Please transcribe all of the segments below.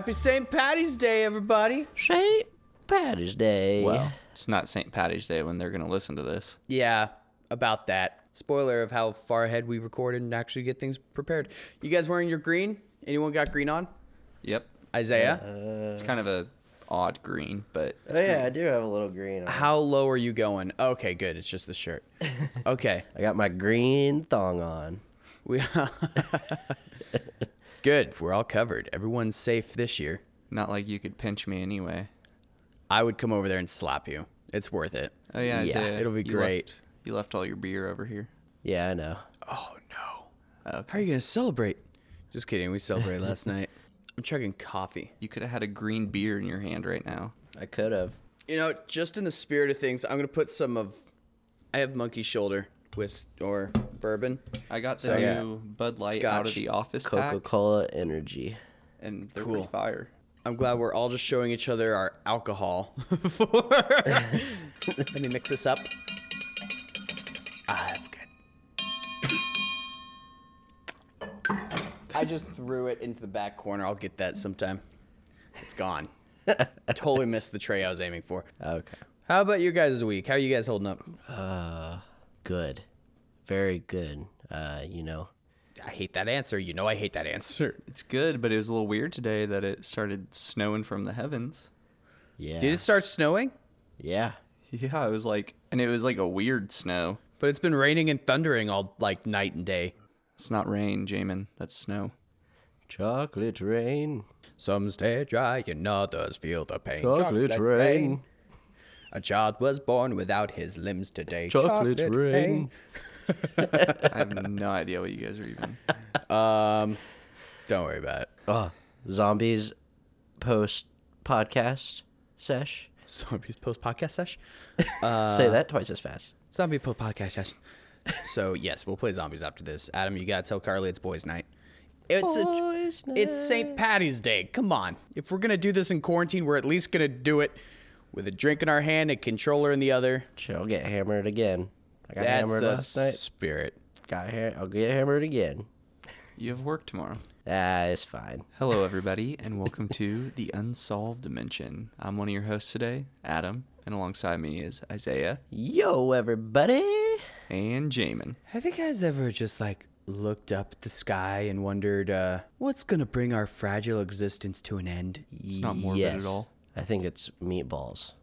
Happy St. Patty's Day, everybody. St. Patty's Day. Well, it's not St. Patty's Day when they're going to listen to this. Yeah, about that. Spoiler of how far ahead we recorded and actually get things prepared. You guys wearing your green? Anyone got green on? Yep. Isaiah? It's kind of a odd green, but it's Oh, yeah, green. I do have a little green on. How low are you going? Okay, good. It's just the shirt. Okay. I got my green thong on. We Good. We're all covered. Everyone's safe this year. Not like you could pinch me anyway. I would come over there and slap you. It's worth it. Oh, yeah. Yeah, Isaiah, it'll be great. You left all your beer over here. Yeah, I know. Oh, no. Okay. How are you going to celebrate? Just kidding. We celebrated last night. I'm chugging coffee. You could have had a green beer in your hand right now. I could have. You know, just in the spirit of things, I'm going to put some of... I have Monkey Shoulder or bourbon. I got the So, yeah. new Bud Light out of Scotch. the office pack, Coca-Cola Energy. and they're Cool. pretty fire. I'm glad we're all just showing each other our alcohol. Let me mix this up. Ah, that's good. I just threw it into the back corner. I'll get that sometime. It's gone. Totally missed the tray I was aiming for. Okay. How about you guys' week? How are you guys holding up? Good. Very good. You know. I hate that answer. You know I hate that answer. It's good, but it was a little weird today that it started snowing from the heavens. Yeah. Did it start snowing? Yeah. Yeah, it was like a weird snow. But it's been raining and thundering all like night and day. It's not rain, Jamin. That's snow. Chocolate rain. Some stay dry and others feel the pain. Chocolate rain. A child was born without his limbs today. Chocolate rain. I have no idea what you guys are even. Don't worry about it. Oh, zombies post podcast sesh. Zombies post podcast sesh. Say that twice as fast. Zombie post podcast sesh. So yes, we'll play zombies after this. Adam, you gotta tell Carly it's boys' night. Boys' It's St. Patty's Day. Come on. If we're gonna do this in quarantine, we're at least gonna do it with a drink in our hand, a controller in the other. I'll get hammered again. I got That's hammered the last night. spirit. I'll get hammered again. You have work tomorrow. It's fine. Hello, everybody, and welcome to The Unsolved Dimension. I'm one of your hosts today, Adam, and alongside me is Isaiah Yo, everybody. and Jamin. Have you guys ever just like looked up at the sky and wondered what's gonna bring our fragile existence to an end? It's not morbid at all. I think it's meatballs.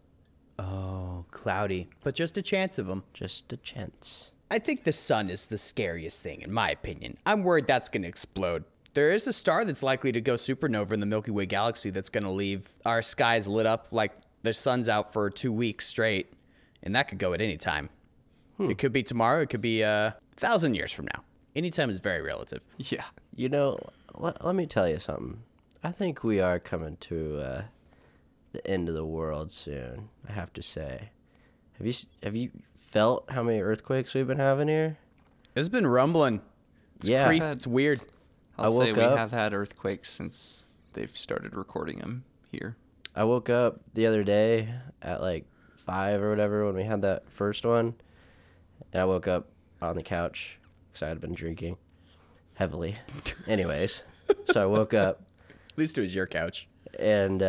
Oh, cloudy, but just a chance of them. Just a chance. I think the sun is the scariest thing, in my opinion. I'm worried that's going to explode. There is a star that's likely to go supernova in the Milky Way galaxy that's going to leave our skies lit up like the sun's out for 2 weeks straight, and that could go at any time. It could be tomorrow. It could be 1,000 years from now. Anytime is very relative. Yeah. You know, let me tell you something. I think we are coming to the end of the world soon, I have to say. Have you felt how many earthquakes we've been having here? It's been rumbling. Yeah. It's weird. I'll I say woke we up- have had earthquakes since they've started recording them here. I woke up the other day at like 5 or whatever when we had that first one. And I woke up on the couch because I had been drinking heavily. Anyways, so I woke up At least it was your couch. and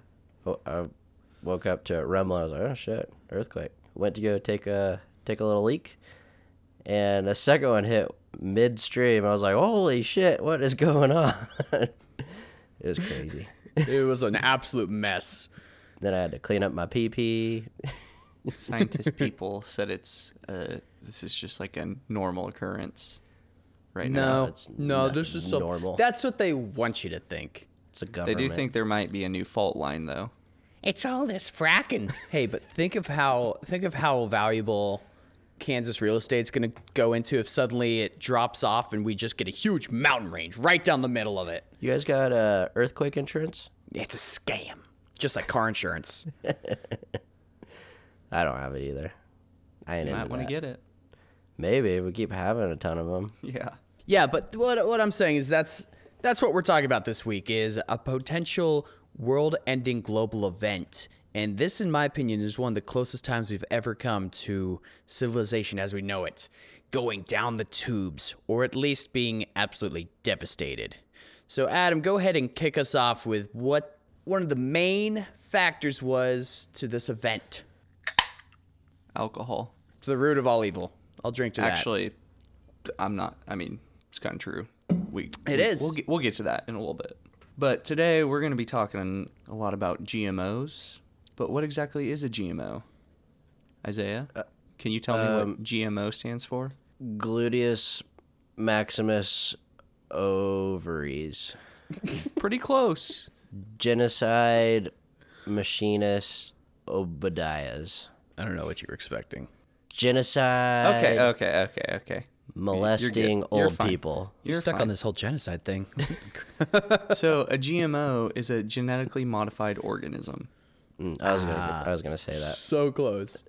I woke up to rumble. I was like, oh shit, earthquake. Went to go take a little leak. And a second one hit midstream. I was like, holy shit, what is going on? It was crazy. It was an absolute mess. Then I had to clean up my pee-pee. Scientist people said this is just like a normal occurrence right now. it's No, not this is so normal. That's what they want you to think. It's a They government. do think there might be a new fault line, though. It's all this fracking. Hey, but think of how valuable Kansas real estate's going to go into if suddenly it drops off and we just get a huge mountain range right down the middle of it. You guys got earthquake insurance? It's a scam, just like car insurance. I don't have it either. I ain't You into might want to that. get it. Maybe if we keep having a ton of them. Yeah. Yeah, but what I'm saying is that's what we're talking about this week is a potential world-ending global event. And this, in my opinion, is one of the closest times we've ever come to civilization as we know it going down the tubes, or at least being absolutely devastated. So, Adam, go ahead and kick us off with what one of the main factors was to this event. Alcohol. It's the root of all evil. I'll drink to that. Actually, I'm not. I mean, it's kind of true. It is. We'll get to that in a little bit. But today we're going to be talking a lot about GMOs. But what exactly is a GMO? Isaiah, can you tell me what GMO stands for? Gluteus maximus ovaries. Pretty close. Genocide machinist Obadiahs. I don't know what you were expecting. Genocide. Okay. Molesting You're old fine. people. You're stuck on this whole genocide thing. So a GMO is a genetically modified organism, I was gonna say that. So close.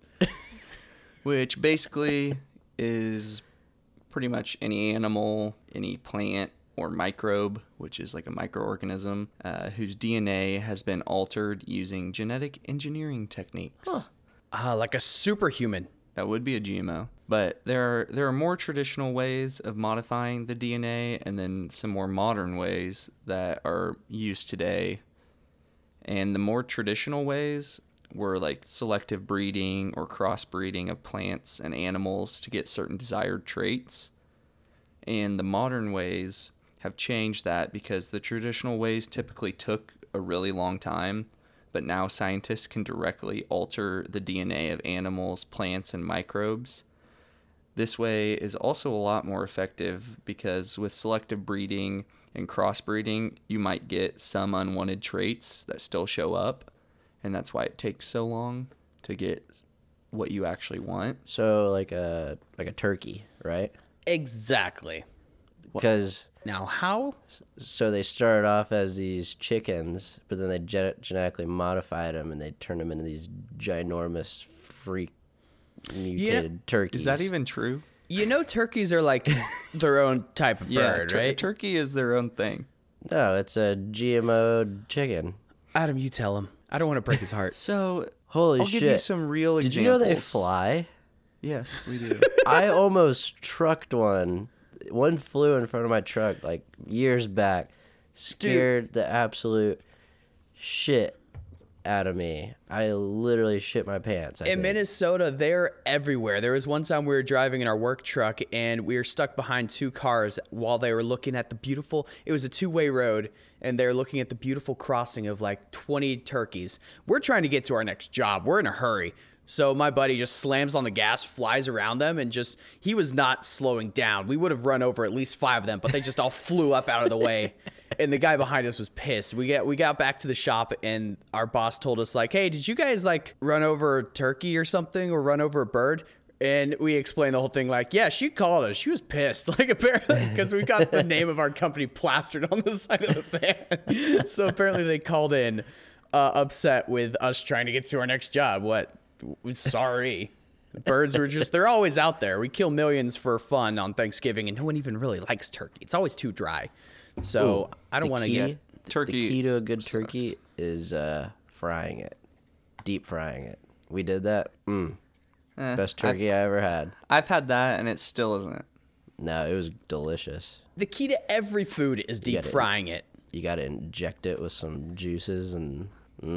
which basically is pretty much any animal, any plant or microbe, which is like a microorganism, whose DNA has been altered using genetic engineering techniques. Like a superhuman. That would be a GMO. But there are more traditional ways of modifying the DNA and then some more modern ways that are used today. And the more traditional ways were like selective breeding or crossbreeding of plants and animals to get certain desired traits. And the modern ways have changed that because the traditional ways typically took a really long time, but now scientists can directly alter the DNA of animals, plants, and microbes. This way is also a lot more effective because with selective breeding and crossbreeding, you might get some unwanted traits that still show up, and that's why it takes so long to get what you actually want. So like a turkey, right? Exactly. Because Now, how? so they started off as these chickens, but then they genetically modified them and they turned them into these ginormous freak mutated turkeys. Is that even true? You know, turkeys are like their own type of bird, right? Turkey is their own thing. No, it's a GMO chicken. Adam, you tell him. I don't want to break his heart. So Holy I'll shit! give you some real Did examples. you know they fly? Yes, we do. I almost trucked one. One flew in front of my truck like years back. Scared the absolute shit out of me. I literally shit my pants. I In think. Minnesota, they're everywhere. There was one time we were driving in our work truck and we were stuck behind two cars while they were looking at the beautiful, it was a two-way road, and they're looking at the beautiful crossing of like 20 turkeys. We're trying to get to our next job. We're in a hurry. So my buddy just slams on the gas, flies around them, and he was not slowing down. We would have run over at least 5 of them, but they just all flew up out of the way. And the guy behind us was pissed. We got back to the shop, and our boss told us, like, hey, did you guys, like, run over a turkey or something, or run over a bird? And we explained the whole thing, like, yeah, she called us. She was pissed, like, apparently, because we got the name of our company plastered on the side of the van. So apparently they called in upset with us trying to get to our next job. What? Sorry. Birds were they're always out there. We kill millions for fun on Thanksgiving, and no one even really likes turkey. It's always too dry. So I don't want to get turkey. The key to a good turkey is frying it, deep frying it. We did that. Best turkey I ever had. I've had that, and it still isn't. No, it was delicious. the key to every food is deep get it. frying it. You got to inject it with some juices and.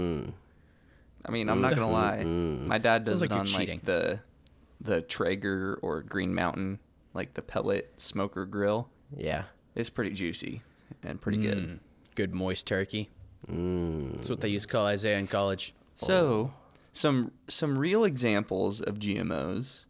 I mean, I'm not gonna lie. My dad does Sounds like it you're on cheating. like the Traeger or Green Mountain, like the pellet smoker grill. Yeah. It's pretty juicy and pretty good. Good moist turkey. That's what they used to call Isaiah in college. So, some real examples of GMOs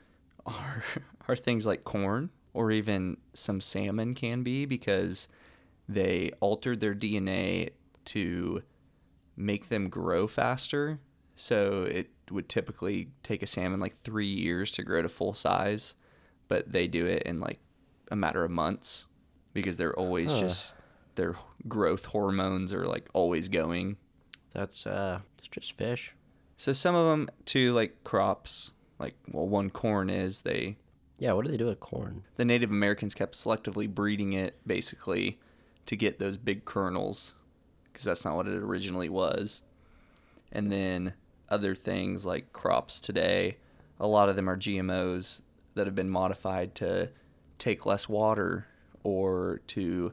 are things like corn, or even some salmon can be, because they altered their DNA to make them grow faster. So it would typically take a salmon like 3 years to grow to full size, but they do it in like a matter of months because they're always just, their growth hormones are like always going. That's it's just fish. So some of them too, like crops, like, well, one corn is Yeah, what do they do with corn? the Native Americans kept selectively breeding it basically to get those big kernels, because that's not what it originally was. And then other things like crops today, a lot of them are GMOs that have been modified to take less water or to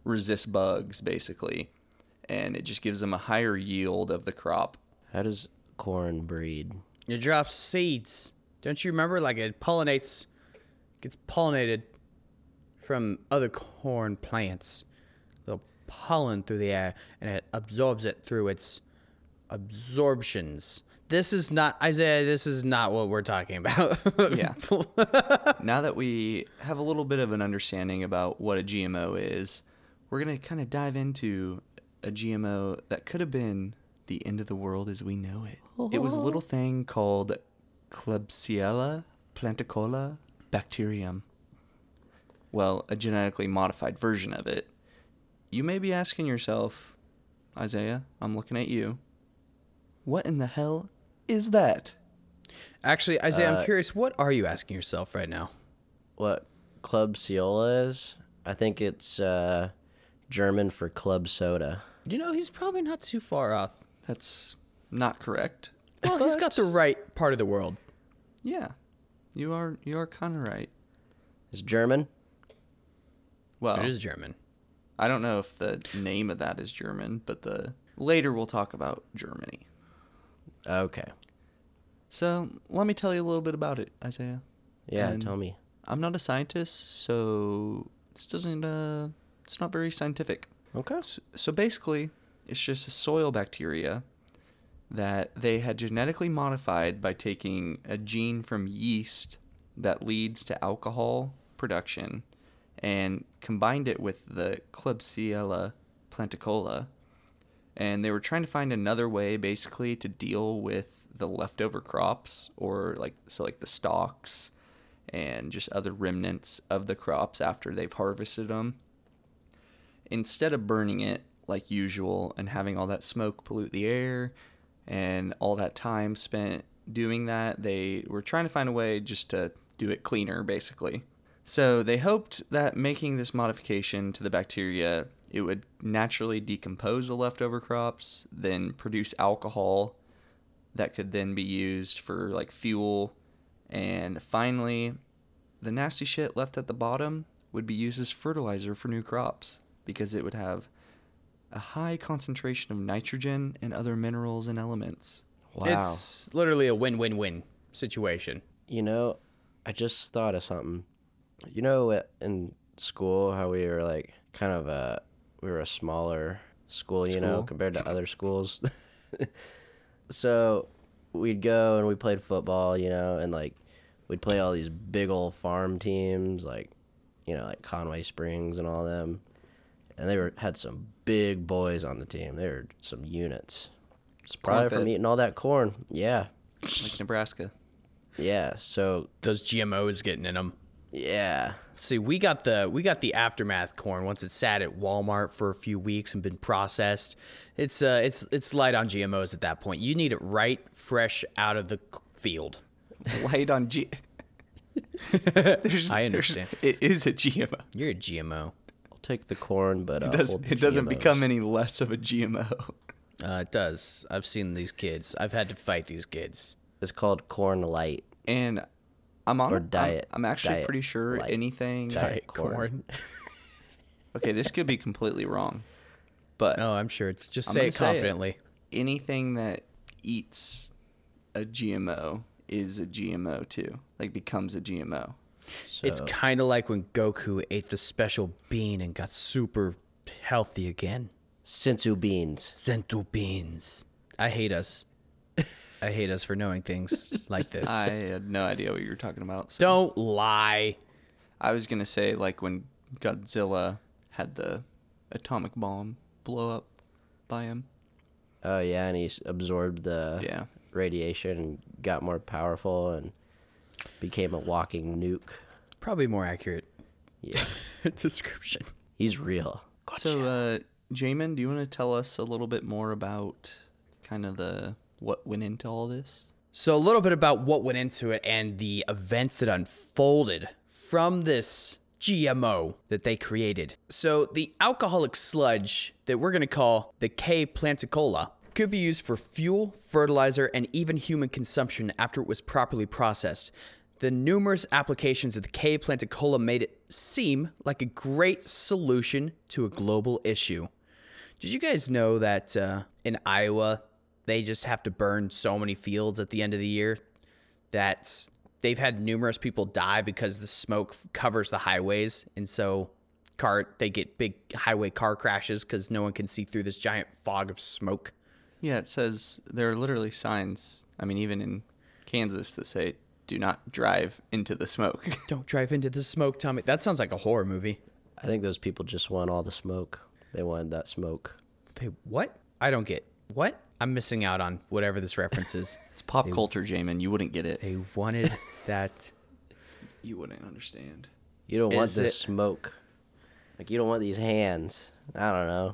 resist bugs, basically. And it just gives them a higher yield of the crop. How does corn breed? It drops seeds. Don't you remember? Like it gets pollinated from other corn plants. They'll pollen through the air, and it absorbs it through its absorptions. This is not, Isaiah, this is not what we're talking about. Yeah. Now that we have a little bit of an understanding about what a GMO is, we're going to kind of dive into a GMO that could have been the end of the world as we know it. It was a little thing called Klebsiella planticola bacterium. Well, a genetically modified version of it. You may be asking yourself, Isaiah, I'm looking at you, what in the hell is that? Actually, Isaiah, I'm curious, what are you asking yourself right now? What Klebsiella is? I think it's German for club soda. You know, he's probably not too far off. That's not correct. Well, he's got the right part of the world. Yeah, you are kind of right. It's German? Well, It is German. I don't know if the name of that is German, but later we'll talk about Germany. Okay. So let me tell you a little bit about it, Isaiah. Yeah, And tell me. I'm not a scientist, so this doesn't. It's not very scientific. Okay. So basically, it's just a soil bacteria that they had genetically modified by taking a gene from yeast that leads to alcohol production and combined it with the Klebsiella planticola. And they were trying to find another way basically to deal with the leftover crops or like the stalks and just other remnants of the crops after they've harvested them. Instead of burning it like usual and having all that smoke pollute the air and all that time spent doing that, they were trying to find a way just to do it cleaner, basically. So they hoped that making this modification to the bacteria, it would naturally decompose the leftover crops, then produce alcohol that could then be used for like fuel. And finally, the nasty shit left at the bottom would be used as fertilizer for new crops because it would have a high concentration of nitrogen and other minerals and elements. Wow. It's literally a win-win-win situation. You know, I just thought of something. You know, in school, how we were like kind of we were a smaller school, you know, School. compared to other schools. So we'd go and we played football, you know, and like we'd play all these big old farm teams, like, you know, like Conway Springs and all them. And they had some big boys on the team. They were some units. It's probably from Corn-fed. eating all that corn. Yeah. Like Nebraska. Yeah. So, Those GMOs getting in them. yeah. See, we got the aftermath corn once it sat at Walmart for a few weeks and been processed. It's light on GMOs at that point. You need it right fresh out of the field. Light on I understand. It is a GMO. You're a GMO. I'll take the corn, but It doesn't become any less of a GMO. It does. I've seen these kids. I've had to fight these kids. It's called Corn Light. And I'm on Or diet- I'm actually diet pretty sure light. anything. Diet corn. Okay, this could be completely wrong, but Oh, I'm sure. It's just I'm say gonna it say it. confidently. anything that eats a GMO is a GMO too. Like becomes a GMO. So, It's kind of like when Goku ate the special bean and got super healthy again. Sensu beans. Sentu beans. I hate us. I hate us for knowing things like this. I had no idea what you were talking about. So Don't lie. I was gonna say like when Godzilla had the atomic bomb blow up by him. Oh, yeah, and he absorbed the Yeah. radiation and got more powerful and became a walking nuke. Probably more accurate Yeah. description. He's real. So, Jamin, do you want to tell us a little bit more about kind of what went into all this? So a little bit about what went into it and the events that unfolded from this GMO that they created. So the alcoholic sludge that we're going to call the K. planticola could be used for fuel, fertilizer, and even human consumption after it was properly processed. The numerous applications of the K. planticola made it seem like a great solution to a global issue. Did you guys know that in Iowa, they just have to burn so many fields at the end of the year that they've had numerous people die because the smoke covers the highways, and so they get big highway car crashes because no one can see through this giant fog of smoke. Yeah, it says there are literally signs, I mean, even in Kansas, that say, do not drive into the smoke. Don't drive into the smoke, Tommy. That sounds like a horror movie. I think those people just want all the smoke. They wanted that smoke. What? I don't get. What? I'm missing out on whatever this reference is. It's pop culture, Jamin. You wouldn't get it. They wanted that. You wouldn't understand. You don't want Is this it- smoke. Like, you don't want these hands. I don't know.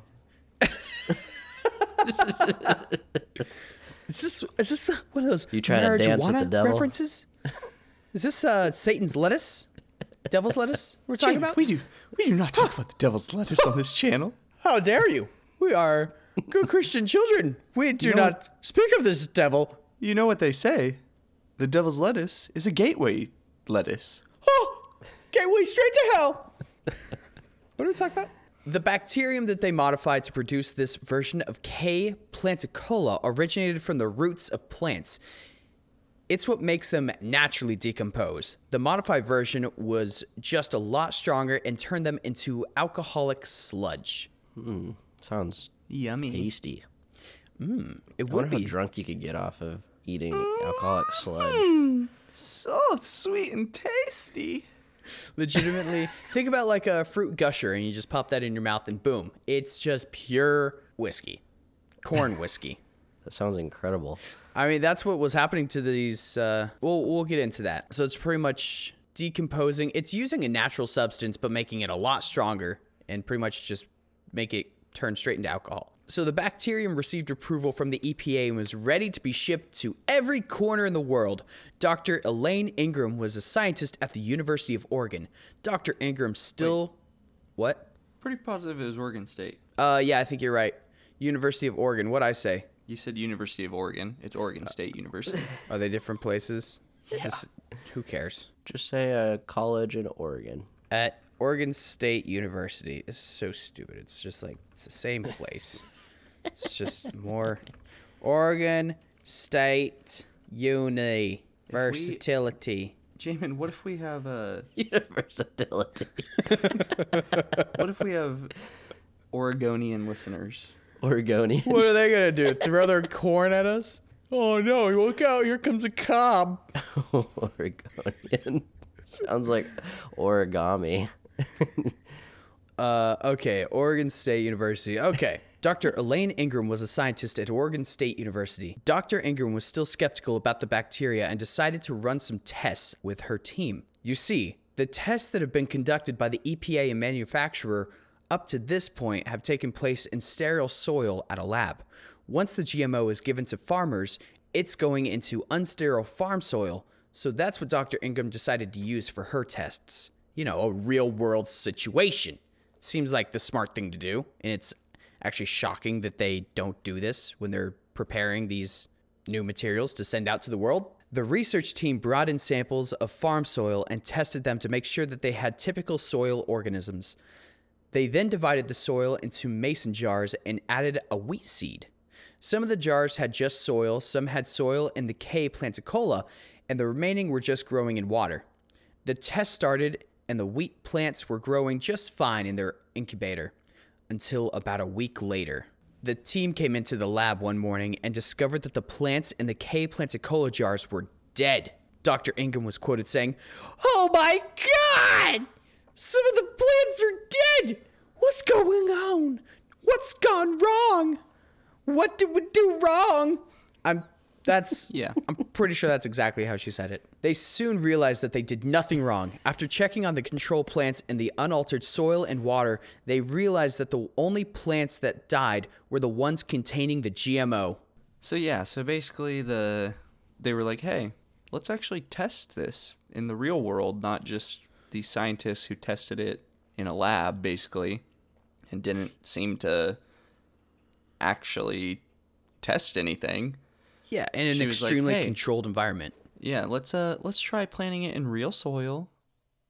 Is this one of those You trying to dance with the marijuana devil? references? Is this Satan's lettuce? Devil's lettuce we're talking about? We do not talk about the devil's lettuce on this channel. How dare you? We are good Christian children. We do know not speak of this devil. You know what they say? The devil's lettuce is a gateway lettuce. Oh, gateway straight to hell. What are we talking about? The bacterium that they modified to produce this version of K. planticola originated from the roots of plants. It's what makes them naturally decompose. The modified version was just a lot stronger and turned them into alcoholic sludge. Sounds Yummy. tasty. It I would wonder how be. drunk you could get off of eating alcoholic sludge. So sweet and tasty. Legitimately, think about like a fruit gusher and you just pop that in your mouth and boom, it's just pure whiskey. Corn whiskey. That sounds incredible. I mean, that's what was happening to these. We'll get into that. So it's pretty much decomposing. It's using a natural substance, but making it a lot stronger and pretty much just make it turn straight into alcohol. So the bacterium received approval from the EPA and was ready to be shipped to every corner in the world. Dr. Elaine Ingram was a scientist at the University of Oregon. Dr. Ingram still... What? Pretty positive it was Oregon State. Yeah, I think you're right. University of Oregon. What'd I say? You said University of Oregon. It's Oregon State University. Are they different places? Who cares? Just say a college in Oregon. At Oregon State University. It's so stupid. It's just like, it's the same place. It's just more Oregon State Uni. Versatility. Jamin, what if we have Universality. what if we have Oregonian listeners? Oregonian. What are they gonna do? Throw their corn at us? Oh no, look out, here comes a cob. Oregonian. Sounds like origami. Okay, Oregon State University. Okay. Dr. Elaine Ingram was a scientist at Oregon State University. Dr. Ingram was still skeptical about the bacteria and decided to run some tests with her team. You see, the tests that have been conducted by the EPA and manufacturer up to this point have taken place in sterile soil at a lab. Once the GMO is given to farmers, it's going into unsterile farm soil. So that's what Dr. Ingram decided to use for her tests. You know, a real world situation. Seems like the smart thing to do, and it's actually shocking that they don't do this when they're preparing these new materials to send out to the world. The research team brought in samples of farm soil and tested them to make sure that they had typical soil organisms. They then divided the soil into mason jars and added a wheat seed. Some of the jars had just soil, some had soil in the K. planticola, and the remaining were just growing in water. The test started and the wheat plants were growing just fine in their incubator until about a week later. The team came into the lab one morning and discovered that the plants in the K. planticola jars were dead. Dr. Ingram was quoted saying, "Oh my God! Some of the plants are dead! What's going on? What's gone wrong? What did we do wrong?" I'm pretty sure that's exactly how she said it. They soon realized that they did nothing wrong. After checking on the control plants in the unaltered soil and water, they realized that the only plants that died were the ones containing the GMO. So basically they were like, hey, let's actually test this in the real world, not just these scientists who tested it in a lab, basically, and didn't seem to actually test anything. Yeah, in an She was like, extremely "Hey." controlled environment. Yeah, let's try planting it in real soil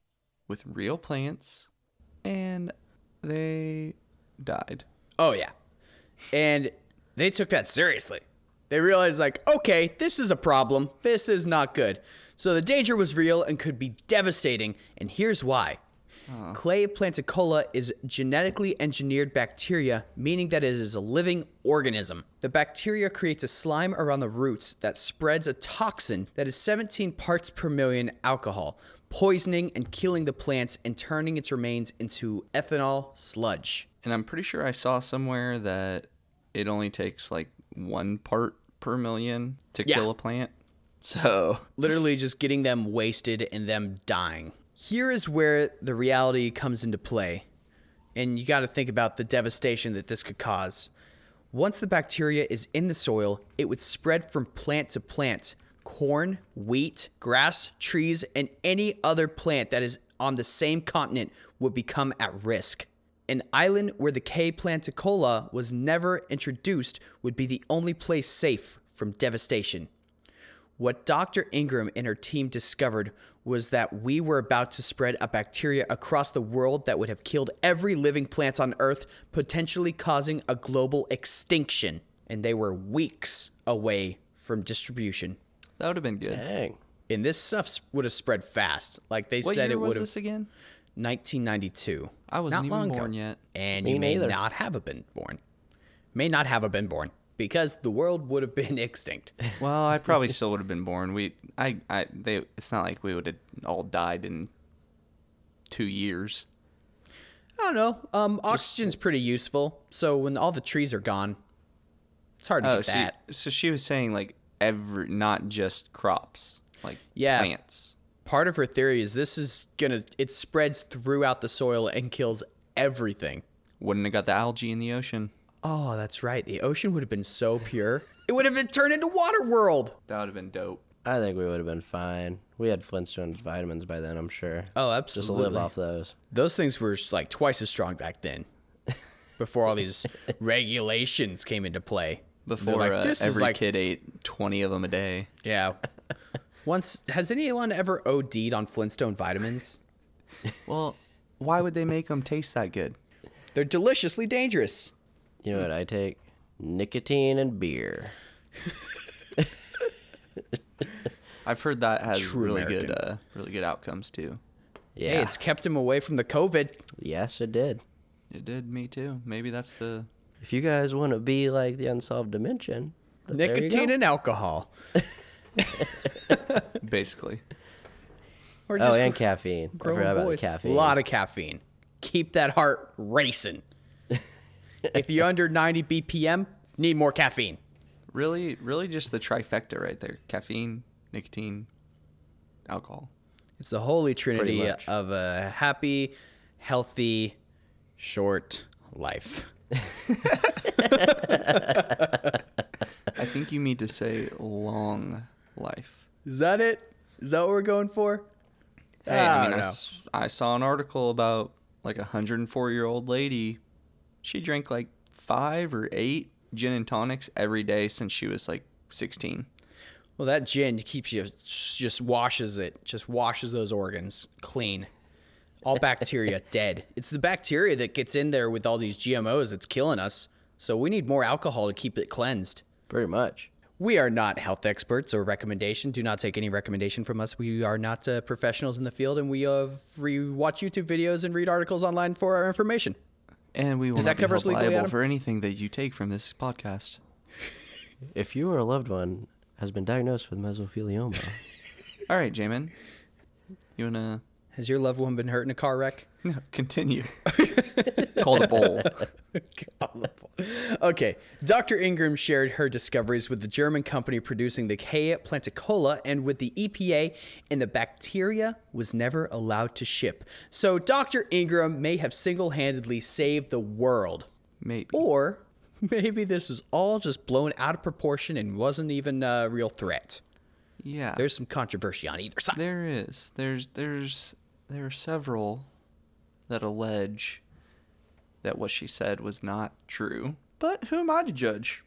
with real plants, and they died. Oh, yeah. And they took that seriously. They realized, like, okay, this is a problem. This is not good. So the danger was real and could be devastating, and here's why. Clay planticola is genetically engineered bacteria, meaning that it is a living organism. The bacteria creates a slime around the roots that spreads a toxin that is 17 parts per million alcohol, poisoning and killing the plants and turning its remains into ethanol sludge. And I'm pretty sure I saw somewhere that it only takes like 1 part per million to kill a plant. So Literally just getting them wasted and them dying. Here is where the reality comes into play, and you got to think about the devastation that this could cause. Once the bacteria is in the soil, it would spread from plant to plant. Corn, wheat, grass, trees, and any other plant that is on the same continent would become at risk. An island where the K. planticola was never introduced would be the only place safe from devastation. What Dr. Ingram and her team discovered was that we were about to spread a bacteria across the world that would have killed every living plant on Earth, potentially causing a global extinction. And they were weeks away from distribution. that would have been good. Dang. And this stuff would have spread fast. Like they What said, year it would was have. this again? 1992. I wasn't Not even long born ago. yet. And Me you may neither. not have been born. May not have been born because the world would have been extinct. Well, I probably still would have been born. It's not like we would have all died in 2 years. I don't know. Oxygen's pretty useful. So when all the trees are gone, it's hard to get that. So she was saying like not just crops, like Yeah. plants. Part of her theory is it spreads throughout the soil and kills everything. Wouldn't have got the algae in the ocean. Oh, that's right. The ocean would have been so pure. It would have been turned into water world. That would have been dope. I think we would have been fine. We had Flintstones vitamins by then, I'm sure. Oh, Just to absolutely. live off those. Those things were like twice as strong back then. Before all these regulations came into play. They're Before like, this is every like, kid ate 20 of them a day. yeah. Has anyone ever OD'd on Flintstone vitamins? Well, why would they make them taste that good? They're deliciously dangerous. You know what I take? Nicotine and beer. I've heard that has True really American. good outcomes too. Yeah. Hey, it's kept him away from the COVID. Yes, it did. It did me too. Maybe that's the If you guys want to be like the Unsolved Dimension, there you Nicotine go. and alcohol. basically. Or Oh, and caffeine. I growing forgot about the boys. caffeine. A lot of caffeine. Keep that heart racing. If you're under 90 BPM, need more caffeine. Really just the trifecta right there. Caffeine, nicotine, alcohol. It's the holy trinity Pretty much. of a happy, healthy, short life. I think you mean to say long life. Is that it? Is that what we're going for? Hey, I mean, don't know. I saw an article about like a 104-year-old lady. She drank like 5 or 8 gin and tonics every day since she was like 16. Well, that gin keeps you, just washes those organs clean. All bacteria dead. It's the bacteria that gets in there with all these GMOs that's killing us. So we need more alcohol to keep it cleansed. Pretty much. We are not health experts or recommendation. Do not take any recommendation from us. We are not professionals in the field, and we watch YouTube videos and read articles online for our information. And we will Did not that be cover held us legally, liable Adam? for anything that you take from this podcast. If you or a loved one has been diagnosed with mesothelioma, All right, Jamin. You want to Has your loved one been hurt in a car wreck? continue? Call the bowl. Okay, Dr. Ingram shared her discoveries with the German company producing the K. planticola and with the EPA, and the bacteria was never allowed to ship. So Dr. Ingram may have single-handedly saved the world. Maybe. Or maybe this is all just blown out of proportion and wasn't even a real threat. Yeah. There's some controversy on either side. There is. There are several that allege that what she said was not true. But who am I to judge?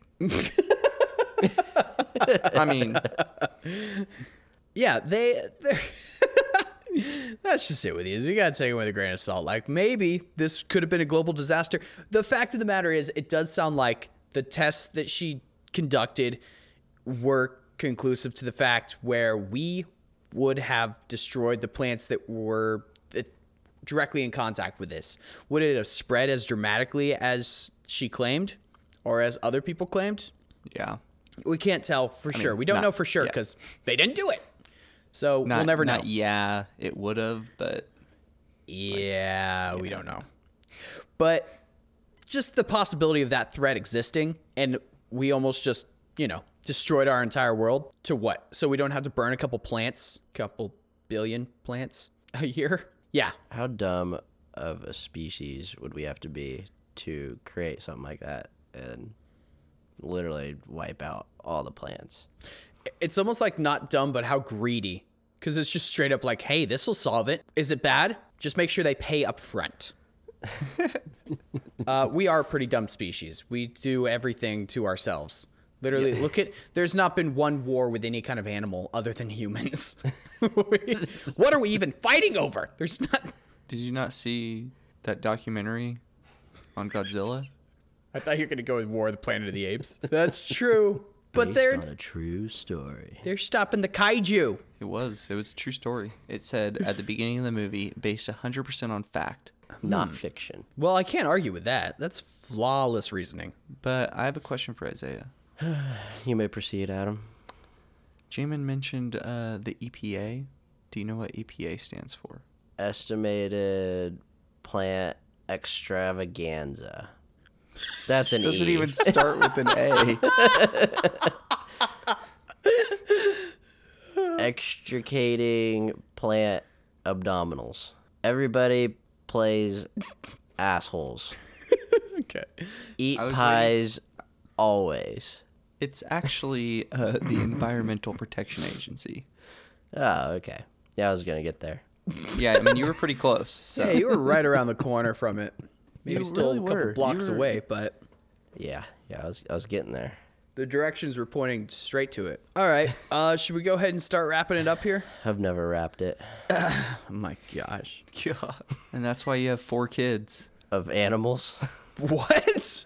I mean, Yeah, That's just it with these. You gotta take it with a grain of salt. Like, maybe this could have been a global disaster. The fact of the matter is, it does sound like the tests that she conducted were conclusive to the fact where we would have destroyed the plants that were directly in contact with this. Would it have spread as dramatically as she claimed, or as other people claimed? Yeah. We can't tell for sure. We don't know for sure because they didn't do it. So we'll never know. Yeah, it would have, but yeah, we don't know. But just the possibility of that threat existing, and we almost just, destroyed our entire world to what? So we don't have to burn a couple billion plants a year? Yeah. How dumb of a species would we have to be to create something like that and literally wipe out all the plants? It's almost like not dumb, but how greedy. Because it's just straight up like, hey, this will solve it. Is it bad? Just make sure they pay up front. We are a pretty dumb species. We do everything to ourselves. Literally, there's not been one war with any kind of animal other than humans. What are we even fighting over? There's not. Did you not see that documentary on Godzilla? I thought you were going to go with War of the Planet of the Apes. That's true. But Based on a true story. They're stopping the kaiju. It was a true story. It said at the beginning of the movie, based 100% on fact. Not fiction. Well, I can't argue with that. That's flawless reasoning. But I have a question for Isaiah. You may proceed, Adam. Jamin mentioned the EPA. Do you know what EPA stands for? Estimated Plant Extravaganza. That's an Doesn't E. even start with an A. Extricating plant abdominals. Everybody plays assholes. Okay. Eat pies always. It's actually the Environmental Protection Agency. Oh, okay. Yeah, I was going to get there. Yeah, I mean, you were pretty close. So. Yeah, you were right around the corner from it. Maybe You still really a couple were. blocks You were- away, but Yeah, I was getting there. the directions were pointing straight to it. All right. Should we go ahead and start wrapping it up here? I've never wrapped it. Oh my gosh. God. And that's why you have 4 kids. Of animals. What?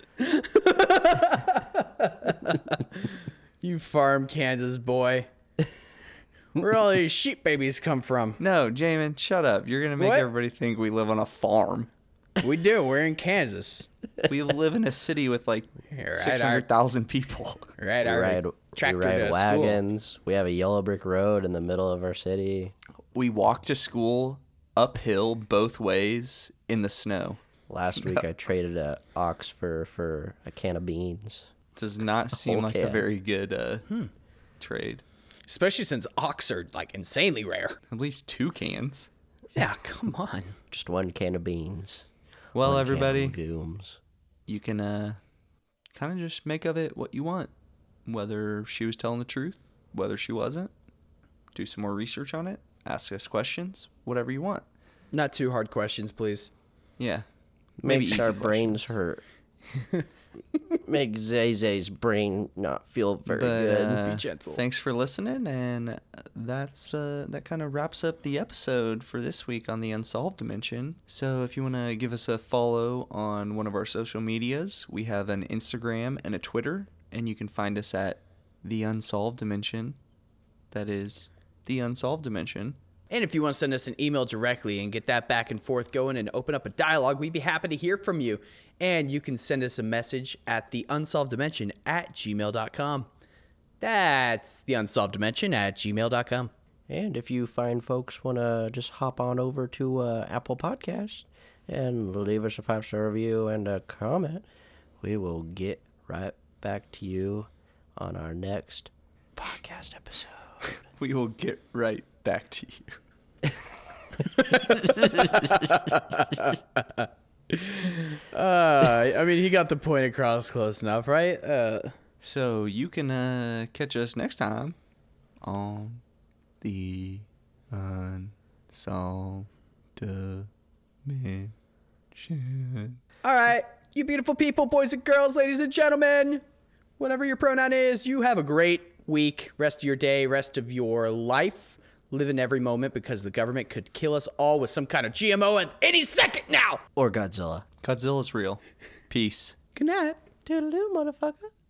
You farm Kansas boy. Where'd all these sheep babies come from? No, Jamin, shut up. You're going to make What? everybody think we live on a farm. We do. We're in Kansas. We live in a city with like Yeah, right, 600,000 people. Right. We I ride, tractor we ride to school. wagons. We have a yellow brick road in the middle of our city. We walk to school uphill both ways in the snow. Last week I traded a ox for a can of beans. Does not seem whole like a can. very good trade. Especially since ox are like insanely rare. At least 2 cans. Yeah, come on. Just one can of beans. Well, One everybody, can of legumes. you can kind of just make of it what you want. Whether she was telling the truth, whether she wasn't. Do some more research on it. Ask us questions. Whatever you want. Not too hard questions, please. Yeah. Maybe Makes easy our brains questions. hurt. Make Zay Zay's brain not feel very But, good. Be gentle. Thanks for listening, and that kind of wraps up the episode for this week on the Unsolved Dimension. So if you want to give us a follow on one of our social medias, we have an Instagram and a Twitter, and you can find us at the Unsolved Dimension. That is the Unsolved Dimension. And if you want to send us an email directly and get that back and forth going and open up a dialogue, we'd be happy to hear from you. And you can send us a message at theunsolveddimension@gmail.com. That's theunsolveddimension@gmail.com. And if you find folks want to just hop on over to Apple Podcast and leave us a 5-star review and a comment, we will get right back to you on our next podcast episode. We will get right back to you. I mean, he got the point across close enough, right? So you can catch us next time on the Unsolved Dimension. All right, you beautiful people, boys and girls, ladies and gentlemen, whatever your pronoun is, you have a great week, rest of your day, rest of your life. live in every moment because the government could kill us all with some kind of GMO at any second now. Or Godzilla. Godzilla's real. Peace. Good night. Toodaloo, motherfucker.